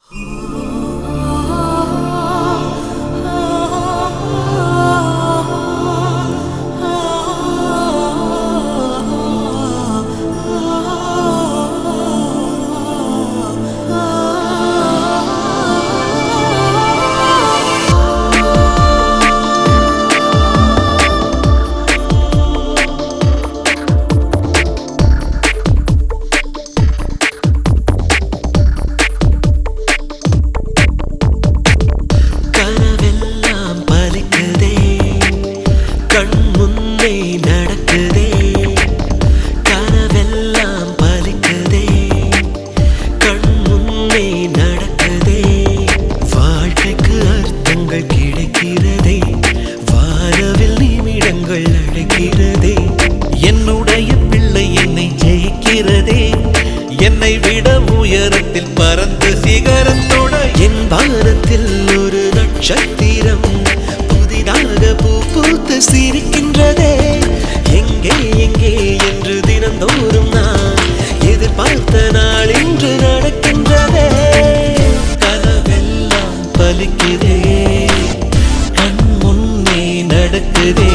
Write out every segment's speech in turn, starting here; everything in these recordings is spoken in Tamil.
என்னை விட உயரத்தில் பறந்து சிகரத்தோட என் வானத்தில் ஒரு நட்சத்திரம் புதிதாக பூ பூத்து சிரிக்கின்றதே. எங்கே எங்கே என்று தினந்தோறும் நான் எதிர்பார்த்த நாள் இன்று நடக்கின்றதே. கனவெல்லாம் பலிக்குதே, கண் முன்னே நடக்குதே.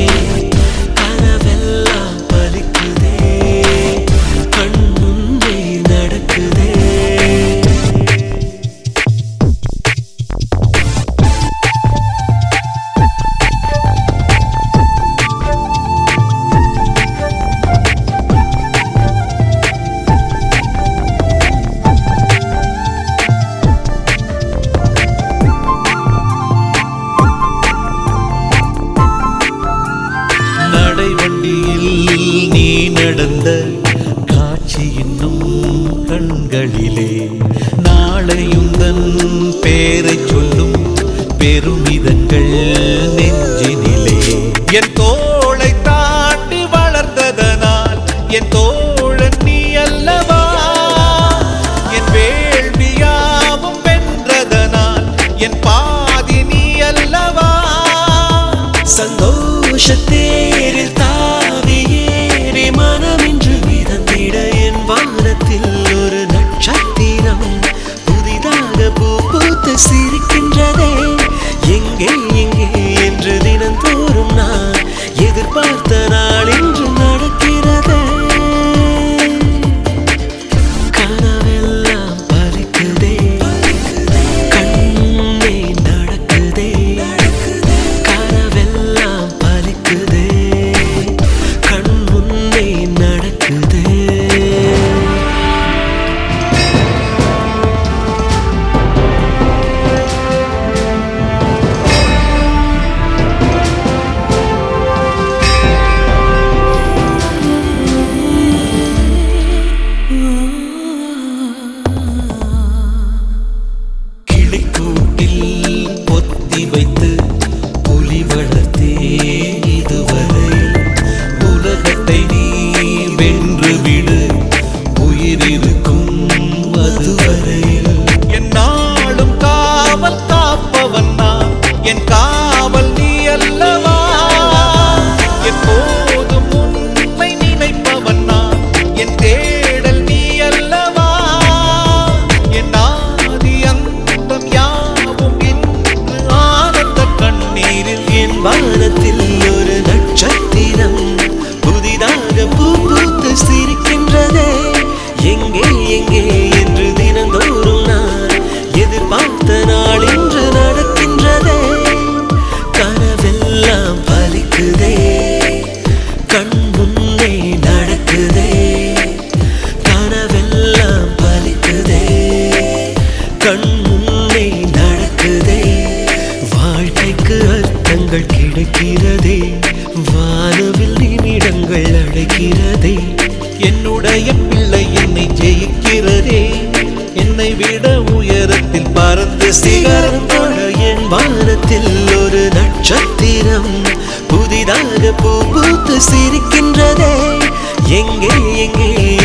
நீ நடந்த காட்சி இன்னும் கண்களிலே, நாளையுந்தன் பேரை சொல்லும் பெருமிதங்கள் நெஞ்சினிலே. என் தோளை தாண்டி வளர்ந்ததனால் என் தோழன் நீ அல்லவா, என் வேள்வியாவும் வென்றதனால் என் பாதி நீ அல்லவா. சந்தோஷத்தேரில் தாவியேறி மனமின்று மிதந்திட என் வானத்தில் ஒரு நட்சத்திரம் புதிதாக பூ பூத்து சிரிக்கின்றதே. எங்கே எங்கே என்று தினந்தோறும் நான் எதிர்பார்த்த நாள் இன்று நடக்கிறதே. கனவெல்லாம் பலிக்குதே, கண்ணே நடக்குதே. கனவெல்லாம் பலிக்குதே, கண் முன்னே நடக்குதே. வைத்து புலி வளர்த்தே இதுவரை உலகத்தை நீ வென்று விடு, உயிரிருக்கும் அதுவரையில். என் நாளும் காவல் காப்பவன் நான், என் காவல் நீ அல்லவா. எப்போதும் உன்னை நினைப்பவன் நான், என் தேடல் நீ அல்லவா. என் ஆதி அந்தம் யாவும் கண்ணீரில் என் வானத்தில் ஒரு நட்சத்திரம் புதிதாக பூ பூத்து சிரிக்கின்றதே. எங்கே எங்கே என்று தினந்தோறும் நான் எதிர்பார்த்த நாள் இன்று நடக்கின்றதே. கனவெல்லாம் பலிக்குதே, கண் முன்னே நடக்குதே. கனவெல்லாம் பலிக்குதே, கண் முன்னே நடக்குதே. வாழ்க்கைக்கு அர்த்தங்கள் கிடைக்கிறதே, வானவில் நிமிடங்கள் அழைக்கிறதே. என்னுடைய பிள்ளை என்னை ஜெயிக்கிறதே, என்னை விட உயரத்தில் பறந்து சிகரத்தோட என் வானத்தில் ஒரு நட்சத்திரம் புதிதாக பூ பூத்து சிரிக்கின்றதே. எங்கே எங்கே